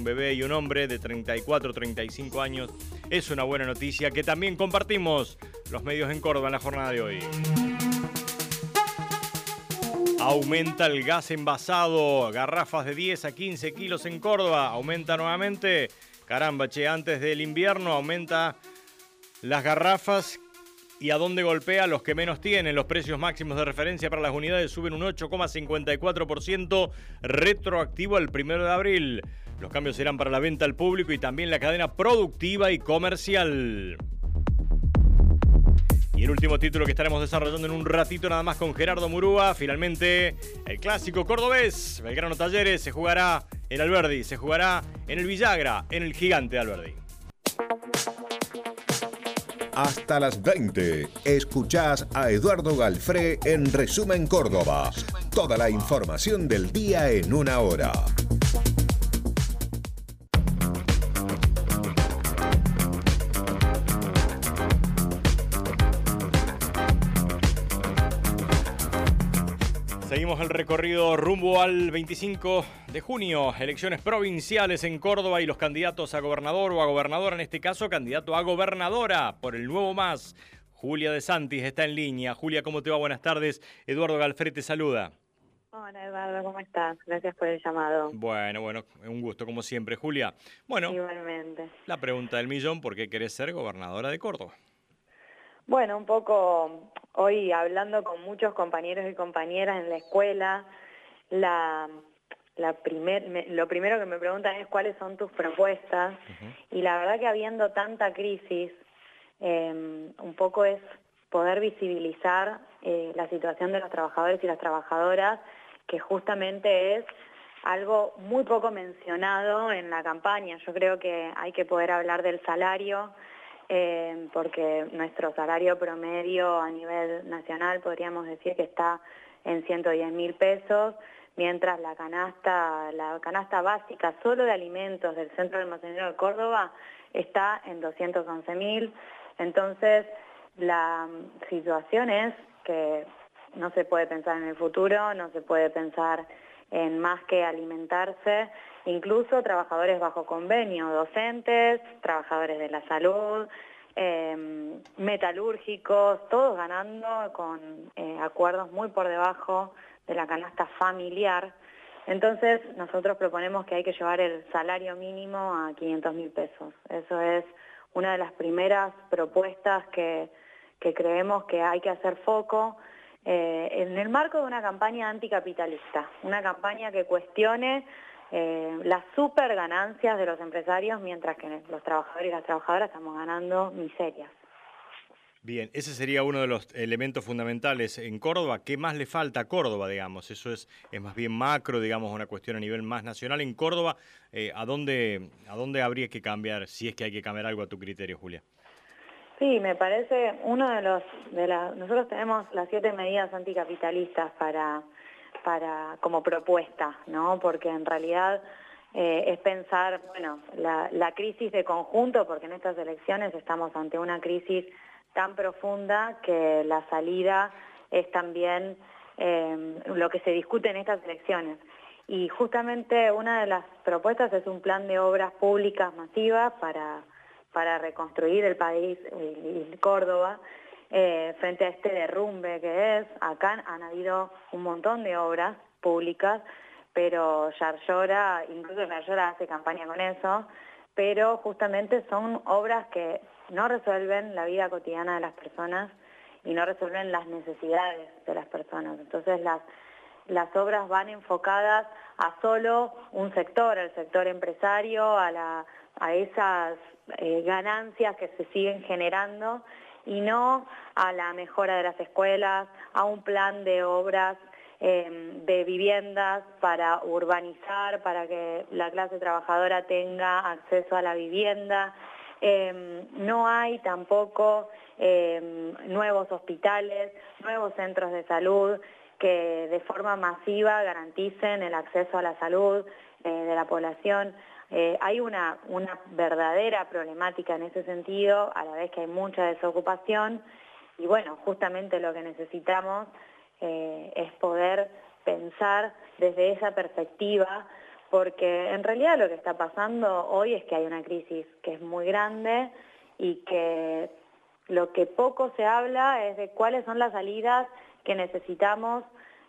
un bebé y un hombre de 34, 35 años. Es una buena noticia que también compartimos los medios en Córdoba en la jornada de hoy. Aumenta el gas envasado, garrafas de 10 a 15 kilos en Córdoba. Aumenta nuevamente. Caramba, che, antes del invierno aumenta las garrafas. ¿Y a dónde golpea? Los que menos tienen. Los precios máximos de referencia para las unidades suben un 8,54% retroactivo al 1 de abril. Los cambios serán para la venta al público y también la cadena productiva y comercial. Y el último título que estaremos desarrollando en un ratito nada más con Gerardo Murúa. Finalmente, el clásico cordobés. Belgrano Talleres se jugará en Alberdi, se jugará en el Villagra, en el Gigante de Alberdi. Hasta las 20, escuchás a Eduardo Galfré en Resumen Córdoba. Toda la información del día en una hora. Seguimos el recorrido rumbo al 25 de junio, elecciones provinciales en Córdoba y los candidatos a gobernador o a gobernadora, en este caso candidato a gobernadora por el Nuevo Más. Julia De Santis está en línea. Julia, ¿cómo te va? Buenas tardes. Eduardo Galfré te saluda. Hola Eduardo, ¿cómo estás? Gracias por el llamado. Bueno, un gusto como siempre. Julia, bueno, igualmente. La pregunta del millón, ¿por qué querés ser gobernadora de Córdoba? Bueno, un poco hoy hablando con muchos compañeros y compañeras en la escuela, lo primero que me preguntan es cuáles son tus propuestas. Y la verdad que habiendo tanta crisis, un poco es poder visibilizar la situación de los trabajadores y las trabajadoras, que justamente es algo muy poco mencionado en la campaña. Yo creo que hay que poder hablar del salario, porque nuestro salario promedio a nivel nacional podríamos decir que está en 110.000 pesos, mientras la canasta básica solo de alimentos del Centro de Almacenero de Córdoba está en 211.000. Entonces, la situación es que no se puede pensar en el futuro, no se puede pensar en más que alimentarse, incluso trabajadores bajo convenio, docentes, trabajadores de la salud, metalúrgicos, todos ganando con acuerdos muy por debajo de la canasta familiar. Entonces nosotros proponemos que hay que llevar el salario mínimo a 500.000 pesos. Eso es una de las primeras propuestas que creemos que hay que hacer foco, en el marco de una campaña anticapitalista, una campaña que cuestione las super ganancias de los empresarios, mientras que los trabajadores y las trabajadoras estamos ganando miserias. Bien, ese sería uno de los elementos fundamentales en Córdoba. ¿Qué más le falta a Córdoba, digamos? Eso es más bien macro, digamos, una cuestión a nivel más nacional. En Córdoba, ¿a dónde habría que cambiar, si es que hay que cambiar algo a tu criterio, Julia? Sí, me parece nosotros tenemos las 7 medidas anticapitalistas como propuesta, ¿no? Porque en realidad es pensar, bueno, la crisis de conjunto, porque en estas elecciones estamos ante una crisis tan profunda que la salida es también lo que se discute en estas elecciones. Y justamente una de las propuestas es un plan de obras públicas masivas para reconstruir el país y Córdoba frente a este derrumbe que es. Acá han habido un montón de obras públicas, pero incluso Yarlora hace campaña con eso, pero justamente son obras que no resuelven la vida cotidiana de las personas y no resuelven las necesidades de las personas. Entonces las obras van enfocadas a solo un sector, al sector empresario, a esas ganancias que se siguen generando, y no a la mejora de las escuelas, a un plan de obras de viviendas para urbanizar, para que la clase trabajadora tenga acceso a la vivienda. No hay tampoco nuevos hospitales, nuevos centros de salud que de forma masiva garanticen el acceso a la salud de la población. Hay una verdadera problemática en ese sentido, a la vez que hay mucha desocupación, y bueno, justamente lo que necesitamos es poder pensar desde esa perspectiva porque en realidad lo que está pasando hoy es que hay una crisis que es muy grande y que lo que poco se habla es de cuáles son las salidas que necesitamos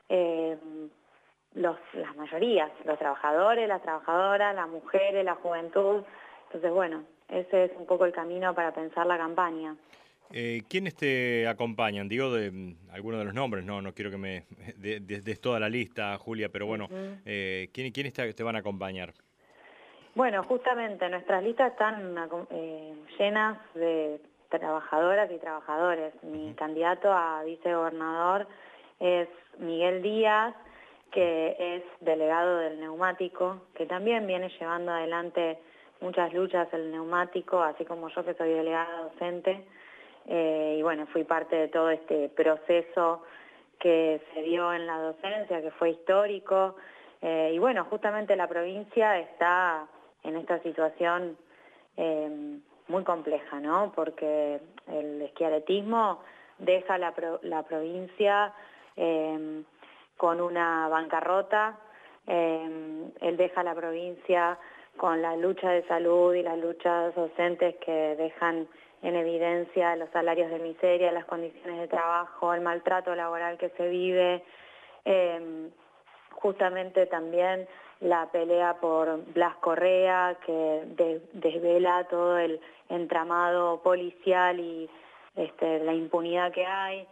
las mayorías, los trabajadores, las trabajadoras, las mujeres, la juventud. Entonces, bueno, ese es un poco el camino para pensar la campaña. ¿Quiénes te acompañan? Digo, de algunos de los nombres, no quiero que me des toda la lista, Julia, pero bueno, ¿quiénes te van a acompañar? Bueno, justamente nuestras listas están llenas de trabajadoras y trabajadores. Mi candidato a vicegobernador es Miguel Díaz, que es delegado del neumático, que también viene llevando adelante muchas luchas el neumático, así como yo que soy delegada docente. Y bueno, fui parte de todo este proceso que se dio en la docencia, que fue histórico. Y bueno, justamente la provincia está en esta situación muy compleja, ¿no? Porque el schiarettismo deja la provincia con una bancarrota, él deja la provincia con la lucha de salud y las luchas docentes que dejan en evidencia los salarios de miseria, las condiciones de trabajo, el maltrato laboral que se vive, justamente también la pelea por Blas Correa, que desvela todo el entramado policial y la impunidad que hay,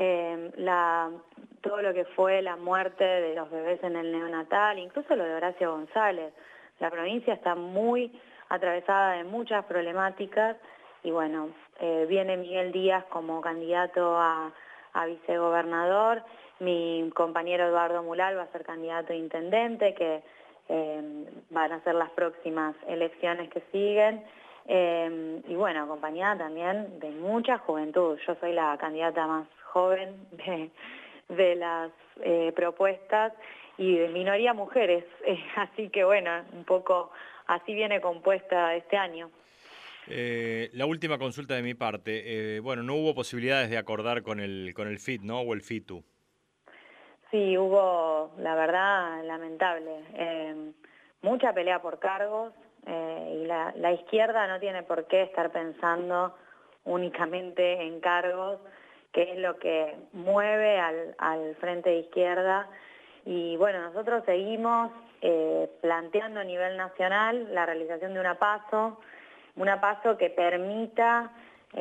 todo lo que fue la muerte de los bebés en el neonatal, incluso lo de Horacio González. La provincia está muy atravesada de muchas problemáticas y bueno, viene Miguel Díaz como candidato a vicegobernador, mi compañero Eduardo Mulal va a ser candidato a intendente, que van a ser las próximas elecciones que siguen, y bueno, acompañada también de mucha juventud. Yo soy la candidata más joven de las propuestas y de minoría mujeres, así que bueno, un poco así viene compuesta este año. La última consulta de mi parte, bueno, no hubo posibilidades de acordar con el FIT, ¿no? O el FITU. Sí, hubo, la verdad, lamentable, mucha pelea por cargos, y la izquierda no tiene por qué estar pensando únicamente en cargos, que es lo que mueve al Frente de Izquierda. Y bueno, nosotros seguimos planteando a nivel nacional la realización de una PASO que permita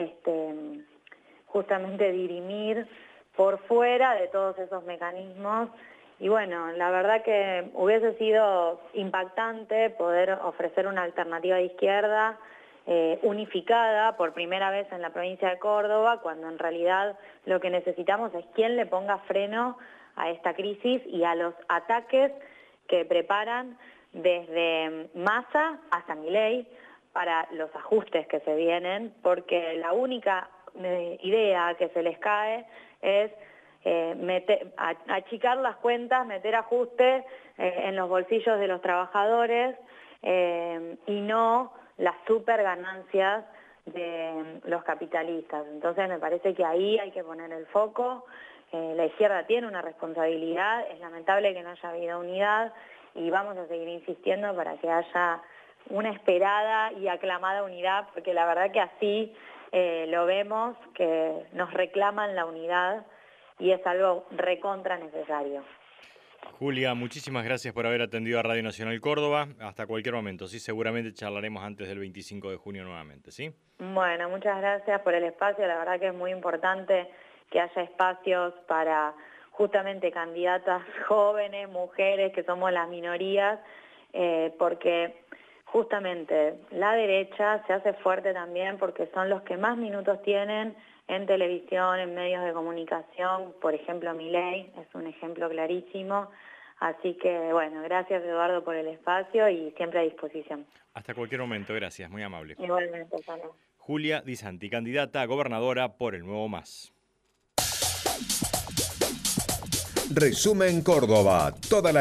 justamente dirimir por fuera de todos esos mecanismos. Y bueno, la verdad que hubiese sido impactante poder ofrecer una alternativa de izquierda unificada por primera vez en la provincia de Córdoba, cuando en realidad lo que necesitamos es quien le ponga freno a esta crisis y a los ataques que preparan desde Massa hasta Milei para los ajustes que se vienen, porque la única idea que se les cae es achicar las cuentas, meter ajustes en los bolsillos de los trabajadores y no las super ganancias de los capitalistas. Entonces me parece que ahí hay que poner el foco. La izquierda tiene una responsabilidad, es lamentable que no haya habido unidad y vamos a seguir insistiendo para que haya una esperada y aclamada unidad, porque la verdad que así lo vemos, que nos reclaman la unidad y es algo recontra necesario. Julia, muchísimas gracias por haber atendido a Radio Nacional Córdoba. Hasta cualquier momento, sí, seguramente charlaremos antes del 25 de junio nuevamente, ¿sí? Bueno, muchas gracias por el espacio, la verdad que es muy importante que haya espacios para justamente candidatas jóvenes, mujeres, que somos las minorías, porque justamente la derecha se hace fuerte también porque son los que más minutos tienen en televisión, en medios de comunicación, por ejemplo Milei es un ejemplo clarísimo, así que bueno, gracias Eduardo por el espacio y siempre a disposición. Hasta cualquier momento, gracias, muy amable. Igualmente, Sano. Julia Di Santi, candidata a gobernadora por el Nuevo MAS. Resumen Córdoba, toda la